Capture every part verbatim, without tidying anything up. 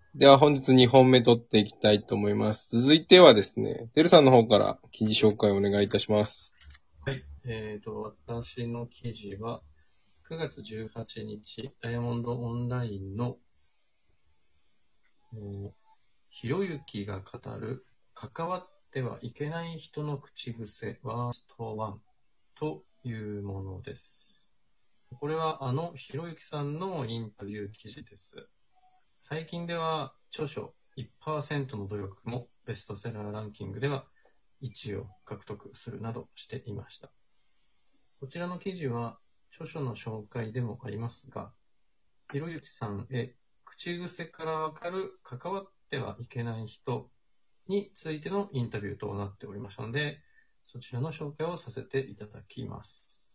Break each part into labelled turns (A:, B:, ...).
A: では本日にほんめ取っていきたいと思います。続いてはですね、てるさんの方から記事紹介をお願いいたします。
B: はい。えっと、私の記事は、くがつじゅうはちにち、ダイヤモンドオンラインの、えーひろゆきが語る、関わってはいけない人の口癖ワーストワンというものです。これはあのひろゆきさんのインタビュー記事です。最近では著書 いちパーセント の努力もベストセラーランキングではいちいを獲得するなどしていました。こちらの記事は著書の紹介でもありますが、ひろゆきさんへ口癖からわかる関わってはいけない人についてのインタビューとなっておりましたので、そちらの紹介をさせていただきます。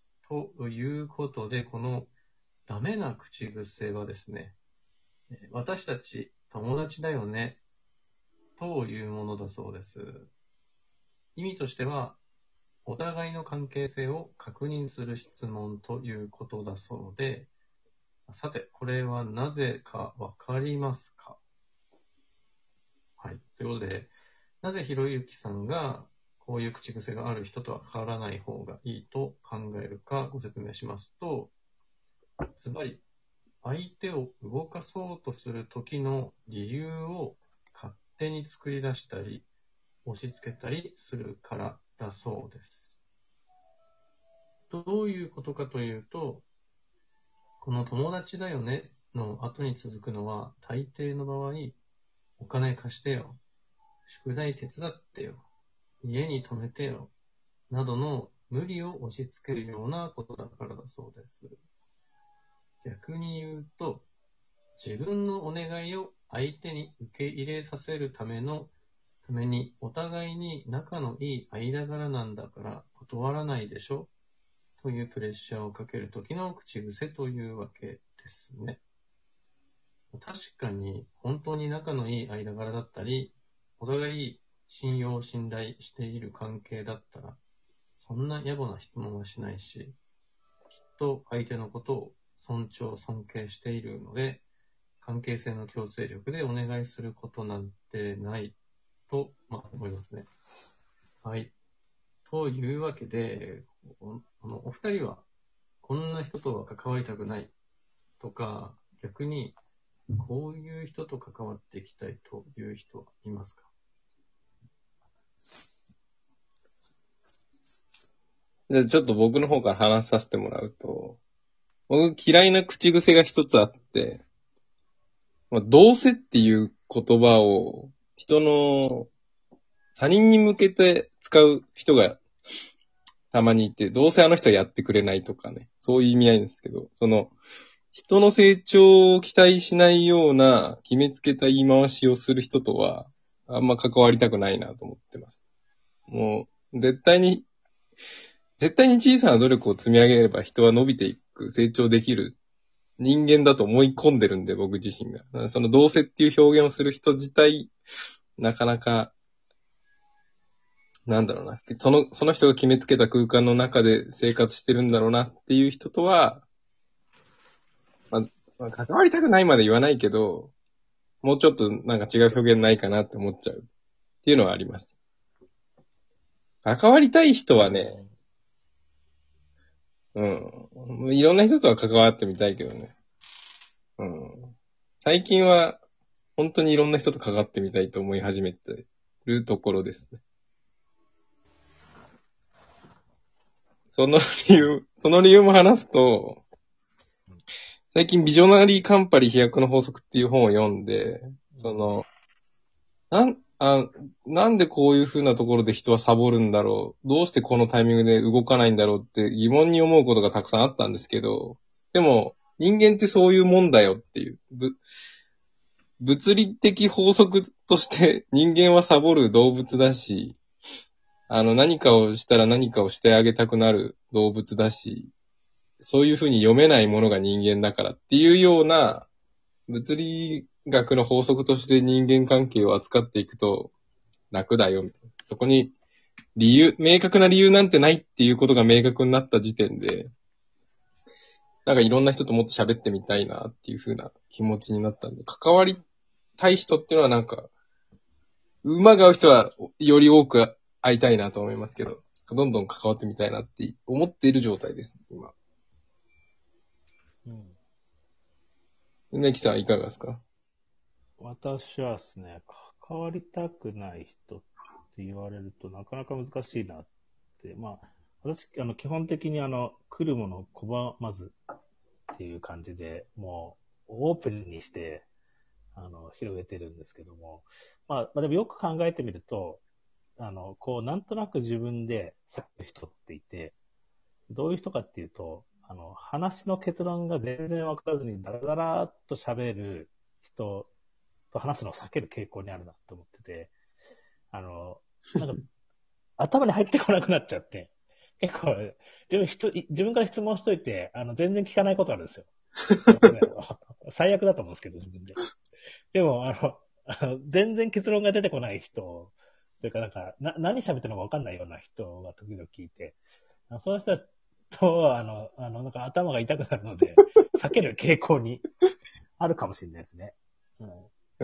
B: ということで、このダメな口癖はですね、私たち友達だよねというものだそうです。意味としては、お互いの関係性を確認する質問ということだそうで、さて、これはなぜかわかりますか？はい。ということで、なぜひろゆきさんがこういう口癖がある人とは変わらない方がいいと考えるかご説明しますと、つまり、相手を動かそうとする時の理由を勝手に作り出したり、押し付けたりするからだそうです。どういうことかというと、この友達だよねの後に続くのは、大抵の場合、お金貸してよ、宿題手伝ってよ、家に泊めてよ、などの無理を押し付けるようなことだからだそうです。逆に言うと、自分のお願いを相手に受け入れさせるためのために、お互いに仲のいい間柄なんだから断らないでしょというプレッシャーをかけるときの口癖というわけですね。確かに本当に仲のいい間柄だったり、お互い信用信頼している関係だったら、そんな野暮な質問はしないし、きっと相手のことを尊重尊敬しているので、関係性の強制力でお願いすることなんてないと、まあ、思いますね。はい。というわけで、おあのお二人は、こんな人とは関わりたくないとか、逆に、こういう人と関わっていきたいという人はいますか？
A: じゃあちょっと僕の方から話させてもらうと、僕嫌いな口癖が一つあって、まあ、どうせっていう言葉を人の他人に向けて使う人がたまにいて、どうせあの人はやってくれないとかね、そういう意味合いですけど、その人の成長を期待しないような決めつけた言い回しをする人とはあんま関わりたくないなと思ってます。もう絶対に絶対に小さな努力を積み上げれば人は伸びていく、成長できる人間だと思い込んでるんで、僕自身が。そのどうせっていう表現をする人自体、なかなか、なんだろうな。その、その人が決めつけた空間の中で生活してるんだろうなっていう人とは、まあ、まあ、関わりたくないまで言わないけど、もうちょっとなんか違う表現ないかなって思っちゃうっていうのはあります。関わりたい人はね、うん。いろんな人とは関わってみたいけどね。うん。最近は、本当にいろんな人と関わってみたいと思い始めてるところですね。その理由、その理由も話すと、最近ビジョナリーカンパニー飛躍の法則っていう本を読んで、その、なん、あ、なんでこういう風なところで人はサボるんだろう、どうしてこのタイミングで動かないんだろうって疑問に思うことがたくさんあったんですけど、でも、人間ってそういうもんだよっていう、ぶ物理的法則として人間はサボる動物だし、あの何かをしたら何かをしてあげたくなる動物だし、そういうふうに読めないものが人間だからっていうような物理学の法則として人間関係を扱っていくと楽だよみたいな。そこに理由、明確な理由なんてないっていうことが明確になった時点で、なんかいろんな人ともっと喋ってみたいなっていうふうな気持ちになったんで、関わりたい人っていうのはなんか、馬が合う人はより多く会いたいなと思いますけど、どんどん関わってみたいなって思っている状態ですね、今。
C: うん。
A: ネキさんいかがですか？
C: 私はですね、関わりたくない人って言われるとなかなか難しいなって、まあ、私、あの、基本的にあの、来るものを拒まずっていう感じで、もう、オープンにして、あの、広げてるんですけども、まあ、まあ、でもよく考えてみると、あの、こう、なんとなく自分で避ける人っていて、どういう人かっていうと、あの、話の結論が全然わからずにダラダラーっと喋る人と話すのを避ける傾向にあるなと思ってて、あの、なんか、頭に入ってこなくなっちゃって、結構、自分人、自分から質問しといて、あの、全然聞かないことあるんですよ。最悪だと思うんですけど、自分で。でも、あの、あの全然結論が出てこない人、というかなんか、な、何喋ってるのかわかんないような人が時々聞いて、あそういう人と、あの、あの、なんか頭が痛くなるので、避ける傾向にあるかもしれないですね。うん、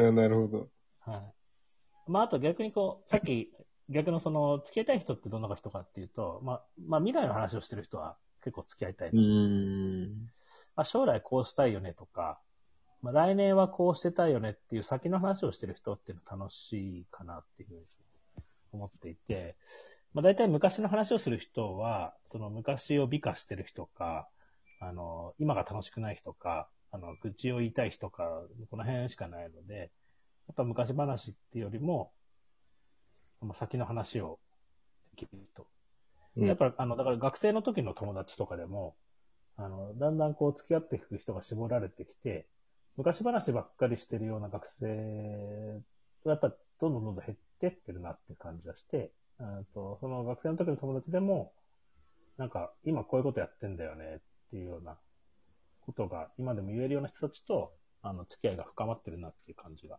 A: あ、なるほど。
C: はい。まあ、あと逆にこう、さっき、逆のその、付き合いたい人ってどんな人かっていうと、まあ、まあ、未来の話をしてる人は結構付き合いたい。
A: うーん。
C: まあ、将来こうしたいよねとか、まあ、来年はこうしてたいよねっていう先の話をしてる人っていうのは楽しいかなっていうふうに思っていて、まあ、大体昔の話をする人は、その昔を美化してる人か、あの、今が楽しくない人か、あの、愚痴を言いたい人か、この辺しかないので、やっぱ昔話っていうよりも、先の話をできる人。
A: うん
C: やっぱ、あの、だから学生の時の友達とかでも、あの、だんだんこう付き合っていく人が絞られてきて、昔話ばっかりしてるような学生はやっぱどんどんどんどん減ってってるなって感じがして、あとその学生の時の友達でも、なんか今こういうことやってんだよねっていうようなことが今でも言えるような人たちと、あの、付き合いが深まってるなっていう感じが。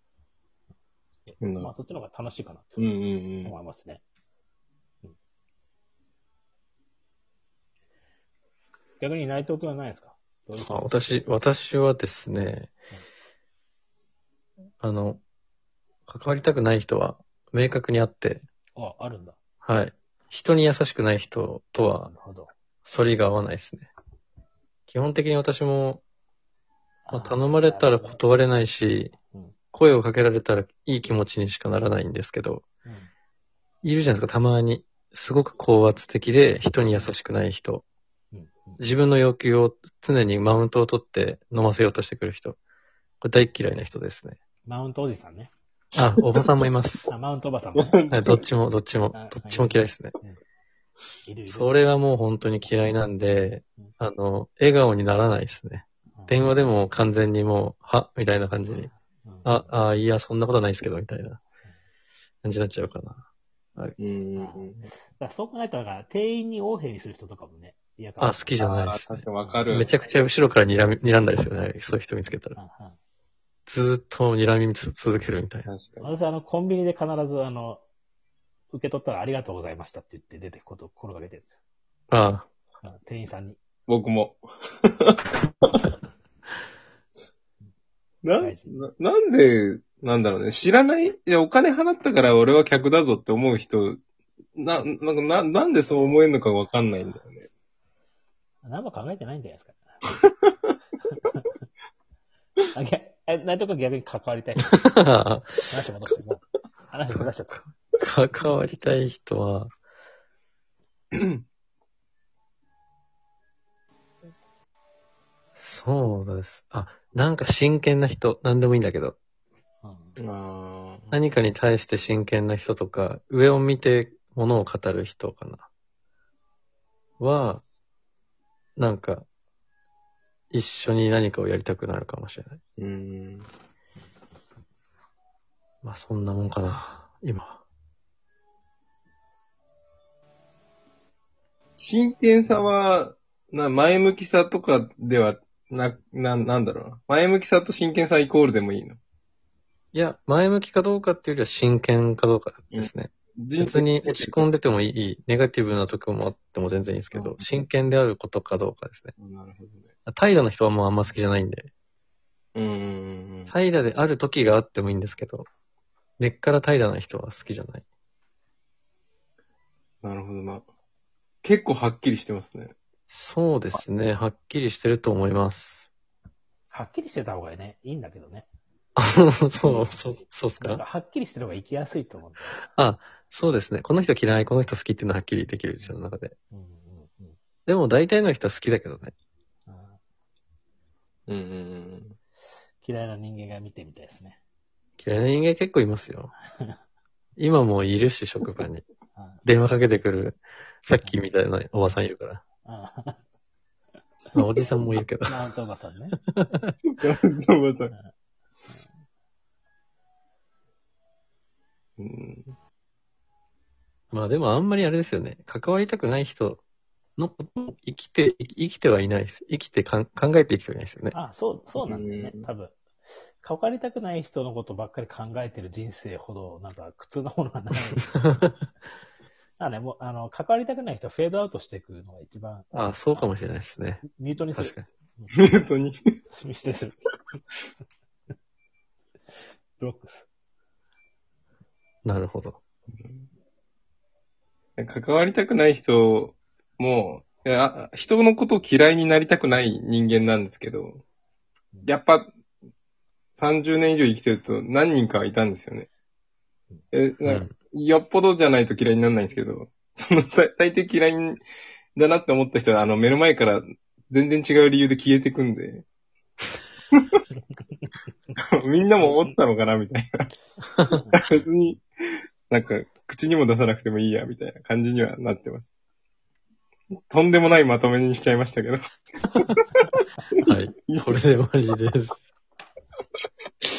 A: うん
C: まあそっちの方が楽しいかなと
A: うんうん
C: 思いますね。うん、逆に内藤君はないですか？どういう
B: あ私、私はですね、あの、関わりたくない人は明確にあって、
C: あ、あるんだ。
B: はい。人に優しくない人とは
C: なる、ほど。
B: 反りが合わないですね。基本的に私も、まあ、
C: あー
B: 頼まれたら
C: なるほど
B: 断れないし、
C: うん
B: 声をかけられたらいい気持ちにしかならないんですけど、
C: うん
B: いるじゃないですか、たまに。すごく高圧的で人に優しくない人。
C: うんうん
B: 自分の要求を常にマウントを取って飲ませようとしてくる人。これ大嫌いな人ですね。
C: マウントおじさんね。
B: あ、おばさんもいます。
C: あ、マウントおばさんもね。
B: はいどっちも、どっちも、
C: あ
B: どっちも嫌いですね。
C: いるいる。
B: それはもう本当に嫌いなんで
C: うん、
B: あの、笑顔にならないですね。
C: うん
B: 電話でも完全にもう、はみたいな感じに。
C: うん
B: あ、あ、いや、そんなことないですけど、みたいな感じになっちゃうかな。
A: うんうん。
C: だからそう考えたら、店員に横柄にする人とかもね、嫌かも
B: あ、好きじゃない
A: ああ、
B: ですね
A: 確。かにわかる。
B: めちゃくちゃ後ろから睨み、睨んだりですよね。そういう人見つけたら。
C: うんうん
B: ずーっと睨みつ続けるみたいな。
A: 確かに。
C: 私、あの、コンビニで必ず、あの、受け取ったらありがとうございましたって言って出てくことを心がけてるんですよ。
B: あ
C: うん店員さんに。
A: 僕も。な
C: 大事
A: な、なんで、なんだろうね。知らない、いや、お金払ったから俺は客だぞって思う人、な、なんかな、なんでそう思えるのかわかんないんだよね。
C: 何も考えてないんじゃないですか。あ、逆、え、内藤君逆に関わりたい。
B: あ。
C: 話戻してもう。話戻しちゃった。
B: 関わりたい人は、そうです。あ、なんか真剣な人、なんでもいいんだけど、
C: うん
A: ああ。
B: 何かに対して真剣な人とか、上を見て物を語る人かな。は、なんか、一緒に何かをやりたくなるかもしれない。
A: うーん。
B: まあそんなもんかな、今。
A: 真剣さは、な、前向きさとかでは、な、な、なんだろうな。前向きさと真剣さイコールでもいいの。
B: いや、前向きかどうかっていうよりは真剣かどうかですね。別に落ち込んでてもいい、ネガティブなところもあっても全然いいですけど、
A: うん
B: 真剣であることかどうかですね。
A: なるほどね。
B: 怠惰な人はもうあんま好きじゃないんで。
A: うんうんうん。
B: 怠惰である時があってもいいんですけど、根っから怠惰な人は好きじゃない。
A: なるほどな。結構はっきりしてますね。
B: そうですね。はっきりしてると思います。
C: はっきりしてた方がね、いいんだけどね。
B: そう、そう、そうっす
C: なんか、
B: か？
C: はっきりしてる方が生きやすいと思うんだよ。
B: あ、そうですね。この人嫌い、この人好きっていうのははっきりできる自分の中で。
C: うんうんうん。
B: でも大体の人は好きだけどね。
C: あ
A: うんうんうん。
C: ー嫌いな人間が見てみたいですね。
B: 嫌いな人間結構いますよ。今もいるし、職場に。
C: あ
B: 電話かけてくる、さっきみたいなおばさんいるから。
C: あ
B: まあ、おじさんもいるけど。
C: マウントおばさんね。
A: そうまた。うん。
B: まあでもあんまりあれですよね。関わりたくない人のことを生きて、生きてはいないです。生きてかん考えて生きてはいないですよね。
C: あ、そう、そうなんだよね
A: うん。
C: 多分。関わりたくない人のことばっかり考えてる人生ほど、なんか苦痛なものがない。あね、もう、あの、関わりたくない人はフェードアウトしていくのが一番、
B: あ、そうかもしれないですね。
C: ミュートにする。
B: 確かに。
A: 本当に。
C: ミュートにする。ブロックス。
B: なるほど。
A: 関わりたくない人も、いや人のことを嫌いになりたくない人間なんですけど、やっぱさんじゅうねん以上生きてると何人かいたんですよね。え
B: う
A: なんか
B: ん。
A: よっぽどじゃないと嫌いにならないんですけど、その大大抵嫌いだなって思った人は、あの目の前から全然違う理由で消えてくんで、みんなも思ったのかなみたいな。別に、なんか口にも出さなくてもいいやみたいな感じにはなってます。とんでもないまとめにしちゃいましたけど。
B: はい。これで終わりです。